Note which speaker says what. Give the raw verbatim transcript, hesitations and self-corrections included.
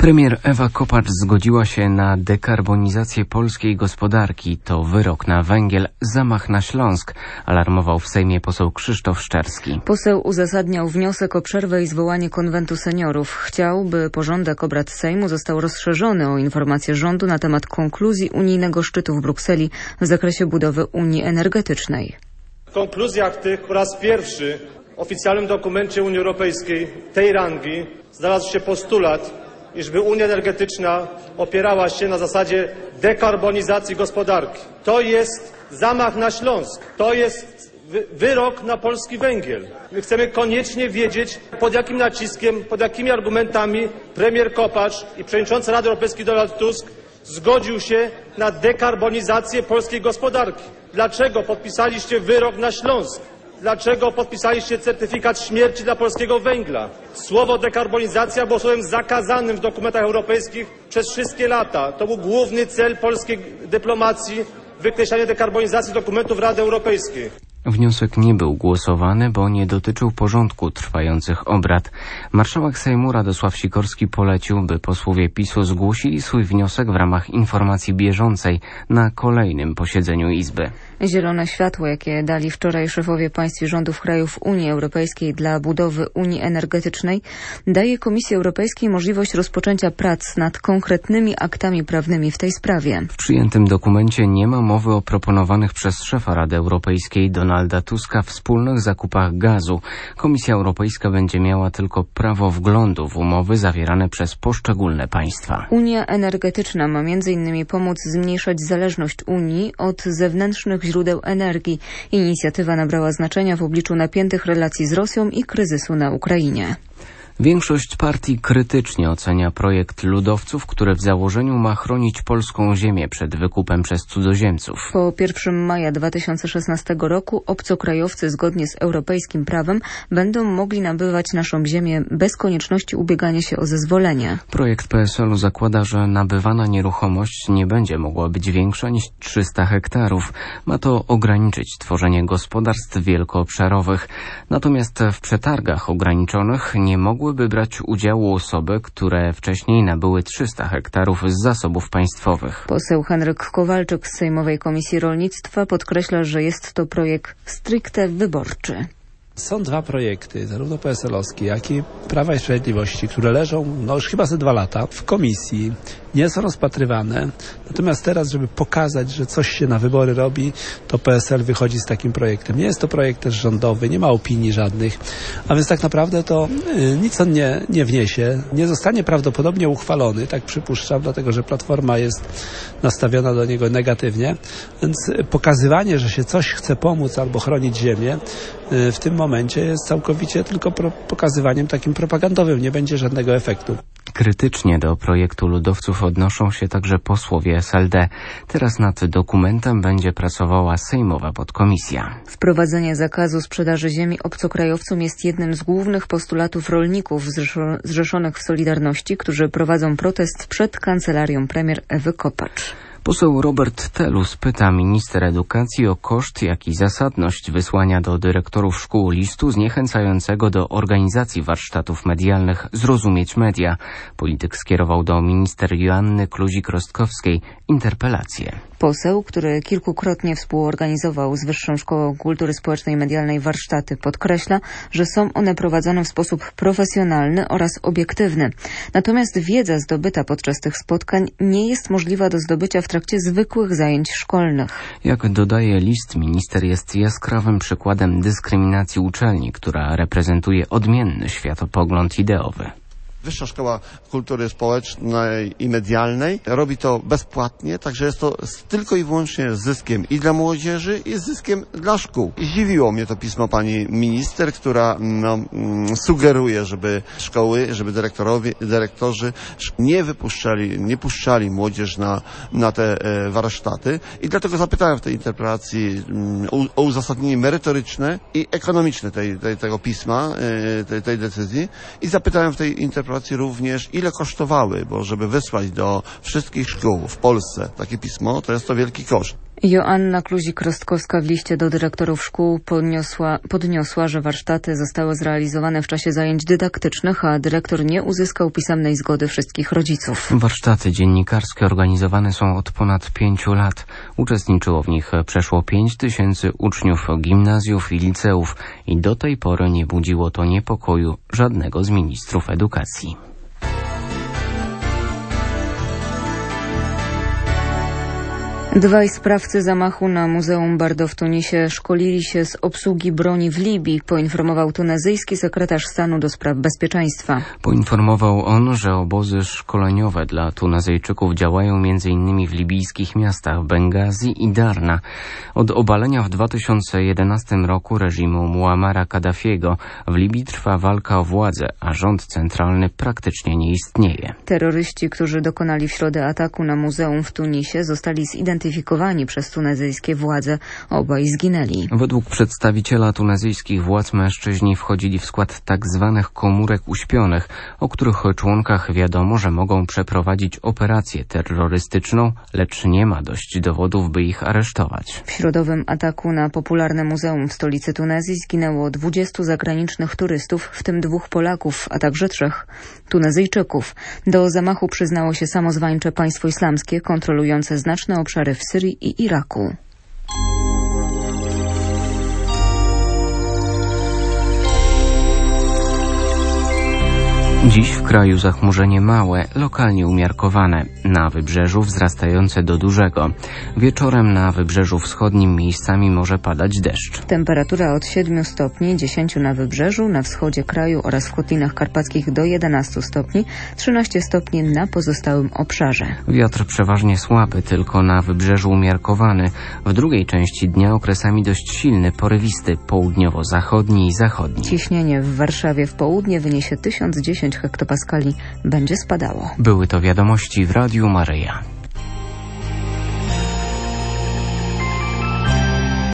Speaker 1: Premier Ewa Kopacz zgodziła się na dekarbonizację polskiej gospodarki. To wyrok na węgiel, zamach na Śląsk, alarmował w Sejmie poseł Krzysztof Szczerski.
Speaker 2: Poseł uzasadniał wniosek o przerwę i zwołanie konwentu seniorów. Chciał, by porządek obrad Sejmu został rozszerzony o informacje rządu na temat konkluzji unijnego szczytu w Brukseli w zakresie budowy Unii Energetycznej.
Speaker 3: W konkluzjach tych po raz pierwszy w oficjalnym dokumencie Unii Europejskiej tej rangi znalazł się postulat, iżby Unia Energetyczna opierała się na zasadzie dekarbonizacji gospodarki. To jest zamach na Śląsk. To jest wy wyrok na polski węgiel. My chcemy koniecznie wiedzieć, pod jakim naciskiem, pod jakimi argumentami premier Kopacz i przewodniczący Rady Europejskiej Donald Tusk zgodził się na dekarbonizację polskiej gospodarki. Dlaczego podpisaliście wyrok na Śląsk? Dlaczego podpisaliście certyfikat śmierci dla polskiego węgla? Słowo dekarbonizacja było słowem zakazanym w dokumentach europejskich przez wszystkie lata. To był główny cel polskiej dyplomacji, wykreślanie dekarbonizacji dokumentów Rady Europejskiej.
Speaker 1: Wniosek nie był głosowany, bo nie dotyczył porządku trwających obrad. Marszałek Sejmu Radosław Sikorski polecił, by posłowie PiS-u zgłosili swój wniosek w ramach informacji bieżącej na kolejnym posiedzeniu Izby.
Speaker 2: Zielone światło, jakie dali wczoraj szefowie państw i rządów krajów Unii Europejskiej dla budowy Unii Energetycznej, daje Komisji Europejskiej możliwość rozpoczęcia prac nad konkretnymi aktami prawnymi w tej sprawie.
Speaker 1: W przyjętym dokumencie nie ma mowy o proponowanych przez szefa Rady Europejskiej Donalda Tuska wspólnych zakupach gazu. Komisja Europejska będzie miała tylko prawo wglądu w umowy zawierane przez poszczególne państwa.
Speaker 2: Unia Energetyczna ma między innymi pomóc zmniejszać zależność Unii od zewnętrznych źródeł energii. Inicjatywa nabrała znaczenia w obliczu napiętych relacji z Rosją i kryzysu na Ukrainie.
Speaker 1: Większość partii krytycznie ocenia projekt ludowców, który w założeniu ma chronić polską ziemię przed wykupem przez cudzoziemców.
Speaker 2: Po pierwszego maja dwa tysiące szesnastego roku obcokrajowcy zgodnie z europejskim prawem będą mogli nabywać naszą ziemię bez konieczności ubiegania się o zezwolenie.
Speaker 1: Projekt P S L-u zakłada, że nabywana nieruchomość nie będzie mogła być większa niż trzysta hektarów. Ma to ograniczyć tworzenie gospodarstw wielkoobszarowych. Natomiast w przetargach ograniczonych nie mogły by brać udziału osoby, które wcześniej nabyły trzysta hektarów z zasobów państwowych.
Speaker 2: Poseł Henryk Kowalczyk z Sejmowej Komisji Rolnictwa podkreśla, że jest to projekt stricte wyborczy.
Speaker 4: Są dwa projekty, zarówno P S L-owskie, jak i Prawa i Sprawiedliwości, które leżą no już chyba ze dwa lata w komisji, nie są rozpatrywane. Natomiast teraz, żeby pokazać, że coś się na wybory robi, to P S L wychodzi z takim projektem. Nie jest to projekt też rządowy, nie ma opinii żadnych, a więc tak naprawdę to y, nic on nie, nie wniesie. Nie zostanie prawdopodobnie uchwalony, tak przypuszczam, dlatego że Platforma jest nastawiona do niego negatywnie. Więc pokazywanie, że się coś chce pomóc albo chronić ziemię, y, w tym momencie jest całkowicie tylko pro, pokazywaniem takim propagandowym. Nie będzie żadnego efektu.
Speaker 1: Krytycznie do projektu ludowców odnoszą się także posłowie S L D. Teraz nad dokumentem będzie pracowała sejmowa podkomisja.
Speaker 2: Wprowadzenie zakazu sprzedaży ziemi obcokrajowcom jest jednym z głównych postulatów rolników zrzeszonych w Solidarności, którzy prowadzą protest przed kancelarią premier Ewy Kopacz.
Speaker 1: Poseł Robert Telus pyta minister edukacji o koszt, jak i zasadność wysłania do dyrektorów szkół listu zniechęcającego do organizacji warsztatów medialnych Zrozumieć Media. Polityk skierował do minister Joanny Kluzik-Rostkowskiej interpelację.
Speaker 2: Poseł, który kilkukrotnie współorganizował z Wyższą Szkołą Kultury Społecznej i Medialnej warsztaty, podkreśla, że są one prowadzone w sposób profesjonalny oraz obiektywny. Natomiast wiedza zdobyta podczas tych spotkań nie jest możliwa do zdobycia w trakcie zwykłych zajęć szkolnych.
Speaker 1: Jak dodaje list, minister jest jaskrawym przykładem dyskryminacji uczelni, która reprezentuje odmienny światopogląd ideowy.
Speaker 5: Wyższa Szkoła Kultury Społecznej i Medialnej robi to bezpłatnie, także jest to tylko i wyłącznie zyskiem i dla młodzieży, i zyskiem dla szkół. Zdziwiło mnie to pismo pani minister, która no, sugeruje, żeby szkoły, żeby dyrektorowie, dyrektorzy nie wypuszczali, nie puszczali młodzież na, na te warsztaty i dlatego zapytałem w tej interpelacji o uzasadnienie merytoryczne i ekonomiczne tej, tej, tego pisma, tej, tej decyzji i zapytałem w tej interpelacji również, ile kosztowały, bo żeby wysłać do wszystkich szkół w Polsce takie pismo, to jest to wielki koszt.
Speaker 2: Joanna Kluzik-Rostkowska w liście do dyrektorów szkół podniosła, podniosła, że warsztaty zostały zrealizowane w czasie zajęć dydaktycznych, a dyrektor nie uzyskał pisemnej zgody wszystkich rodziców.
Speaker 1: Warsztaty dziennikarskie organizowane są od ponad pięciu lat. Uczestniczyło w nich przeszło pięć tysięcy uczniów gimnazjów i liceów i do tej pory nie budziło to niepokoju żadnego z ministrów edukacji.
Speaker 2: Dwaj sprawcy zamachu na Muzeum Bardo w Tunisie szkolili się z obsługi broni w Libii, poinformował tunezyjski sekretarz stanu do spraw bezpieczeństwa.
Speaker 1: Poinformował on, że obozy szkoleniowe dla Tunezyjczyków działają między innymi w libijskich miastach Bengazi i Darna. Od obalenia w dwa tysiące jedenastym roku reżimu Muammara Kaddafiego w Libii trwa walka o władzę, a rząd centralny praktycznie nie istnieje.
Speaker 2: Terroryści, którzy dokonali w środę ataku na muzeum w Tunisie, zostali zidentyfikowani przez tunezyjskie władze. Obaj zginęli.
Speaker 1: Według przedstawiciela tunezyjskich władz mężczyźni wchodzili w skład tak zwanych komórek uśpionych, o których członkach wiadomo, że mogą przeprowadzić operację terrorystyczną, lecz nie ma dość dowodów, by ich aresztować.
Speaker 2: W środowym ataku na popularne muzeum w stolicy Tunezji zginęło dwudziestu zagranicznych turystów, w tym dwóch Polaków, a także trzech Tunezyjczyków. Do zamachu przyznało się samozwańcze państwo islamskie, kontrolujące znaczne obszary w Syrii i Iraku.
Speaker 1: Dziś w kraju zachmurzenie małe, lokalnie umiarkowane. Na wybrzeżu wzrastające do dużego. Wieczorem na wybrzeżu wschodnim miejscami może padać deszcz.
Speaker 2: Temperatura od siedmiu stopni, dziesięciu na wybrzeżu, na wschodzie kraju oraz w Kotlinach Karpackich do jedenastu stopni, trzynaście stopni na pozostałym obszarze.
Speaker 1: Wiatr przeważnie słaby, tylko na wybrzeżu umiarkowany. W drugiej części dnia okresami dość silny, porywisty, południowo-zachodni i zachodni.
Speaker 2: Ciśnienie w Warszawie w południe wyniesie tysiąc dziesięć hektopaskali, będzie spadało.
Speaker 1: Były to wiadomości w Radiu Maryja.